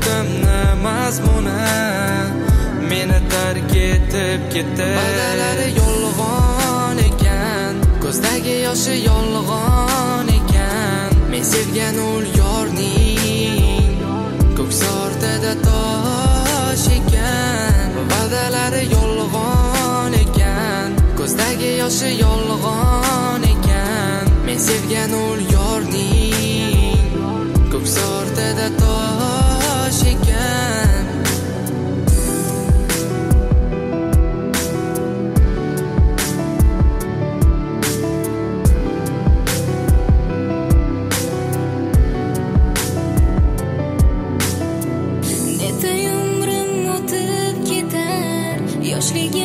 hayotimni mazmuni meni tark etib ketdi. Va'dalari yolg'on ekan, ko'zdagi yoshi yolg'on ekan. Men sevgan ul yorning ko'ks ortida tosh ekan. Va'dalari yolg'on ekan, ko'zdagi yoshi yolg'on ekan. Men sevgan ul yorning ko'ks ortida tosh ekan. Neta umrim o'tib ketar, yoshligim